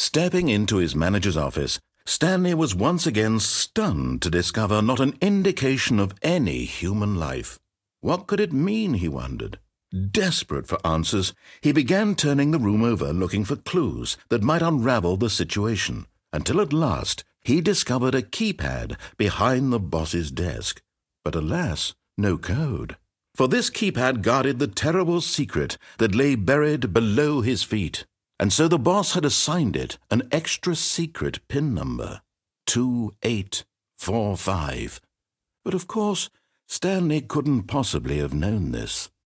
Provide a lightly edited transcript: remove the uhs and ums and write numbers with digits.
Stepping into his manager's office, Stanley was once again stunned to discover not an indication of any human life. What could it mean, he wondered. Desperate for answers, he began turning the room over looking for clues that might unravel the situation, until at last he discovered a keypad behind the boss's desk. But alas, no code. For this keypad guarded the terrible secret that lay buried below his feet. And so the boss had assigned it an extra secret PIN number, 2845. But of course, Stanley couldn't possibly have known this.